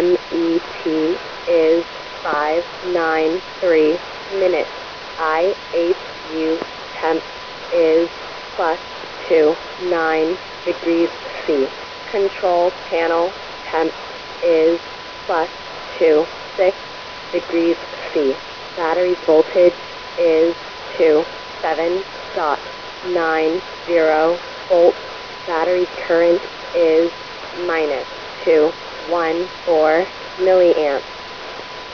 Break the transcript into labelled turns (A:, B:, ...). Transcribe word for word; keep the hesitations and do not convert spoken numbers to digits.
A: M E T is five nine three minutes. I H U temp is plus two nine degrees C. Control panel temp is plus two six degrees C. Battery voltage is two seven point nine zero volts. Battery current is minus two one four milliamps.